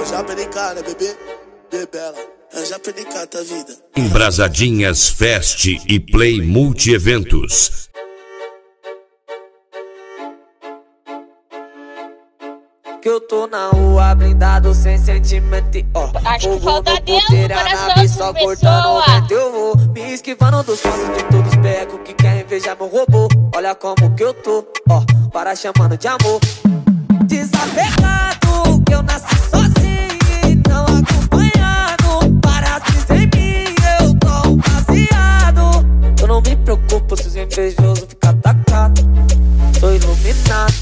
Eu já perdi cara, bebê, bebela. Eu já perdi cata a vida. Embrasadinhas Fest e Play Multi-Eventos. Que eu tô na rua blindado sem sentimento e ó. Acho que Fogo falta no Deus puteiro, no a coração nave dessa só pessoa. cortando o vento. Eu vou me esquivando dos passos de todos os becos que querem invejar meu robô. Olha como que eu tô, ó, para chamando de amor. Desapegado, que eu nasci sozinho e não acompanhado. Para as brisas em mim, eu tô baseado. Eu não me preocupo se os invejosos ficam atacados. Sou iluminado.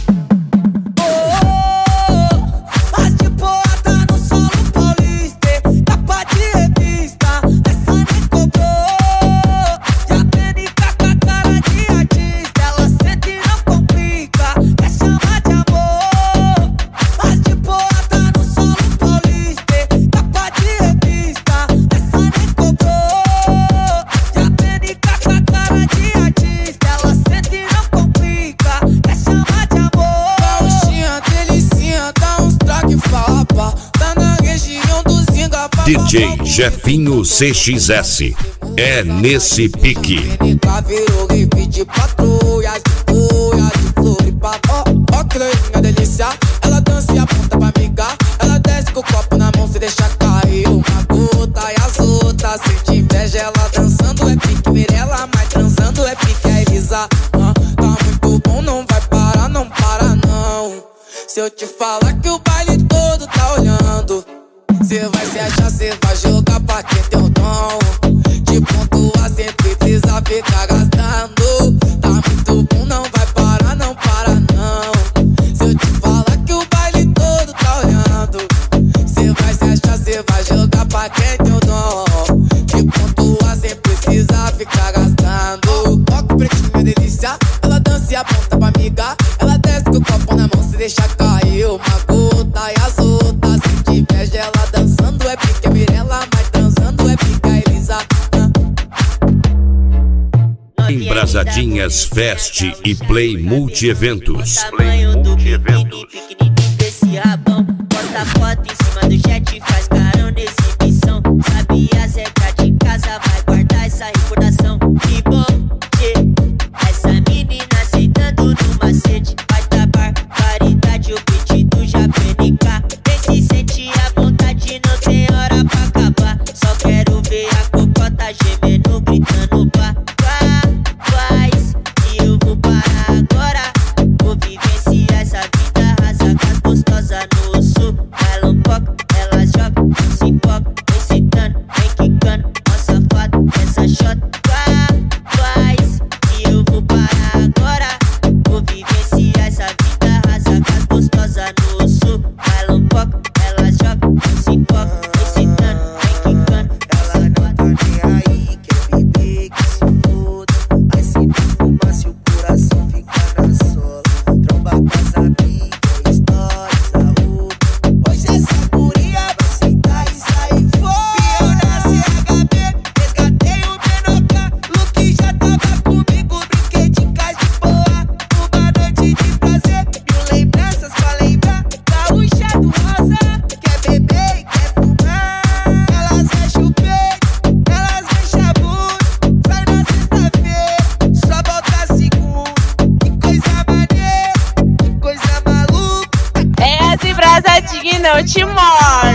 DJ Jefinho CXS. É nesse pique. Virou riff de patrulhas, de Floripa. Ó, que loirinha delícia. Ela dança e aponta pra amiga. Ela desce com o copo na mão, se deixa cair uma gota e as outras. Sente inveja, ela dançando é pique Mirella, mas transando é pique a Elisa. Tá muito bom, não vai parar, não para não. Se eu te falar que o baile todo tá olhando, cê vai se achar, cê vai jogar pra quem tem o dom de pontuar, sempre precisa ficar gastando. Tá muito bom, não vai parar, não para não. Se eu te falar que o baile todo tá olhando, cê vai se achar, cê vai jogar pra quem tem o dom de pontuar, sempre precisa ficar gastando. Ó que pretinha delícia, ela dança e aponta pra amiga. Ela desce com o copo na mão, se deixa cair uma gota e as outras. Se inveja, ela dançando é pique Mirella, mas transando é pique a Elisa. Embrasadinhas Fest e Play Multi-Eventos. Tamanho do biquíni, pequenininho desse rabão. Posta foto em cima do jet, faz carão de exibição. Sabia as regras de casa, vai guardar essa recordação. Que bom, tchê, essa menina aceitando no macete. Vai dar barbaridade, o pedido já PNK. Vem se sentir à vontade, não tem hora pra acabar. Só quero ver a cocota gemendo, gritando pá. Faz que eu vou parar agora. Vou vivenciar essa vida, rasa com as gostosas no sul. Ela foca, ela joga, se foca, vem sentando, vem quicando. Ó safado, essa shot. Faz que eu vou parar agora. Vou vivenciar essa vida, rasa com as gostosas no sul. Ela foca, ela joga, se foca, vem sentando, vem quicando. Ela não tá nem aí, quer beber, que se foda. Aí se não fumar, se o coração fica na sola. Tromba com as amigas, histórias, a roupa. Hoje essa guria vai sentar e sair fora. Eu na CHB, resgatei o Benoca. Luke já tava comigo, brinquei de casa de boa. Uma noite de prazer, mil lembranças pra lembrar. Gaúcha do rosa, quer beber e quer fumar. Elas fecham o peito, elas mexem a bunda. Sai na sexta-feira, só volta segunda. Que coisa maneira, que coisa maluca. É as embrasadinhas e não te morde.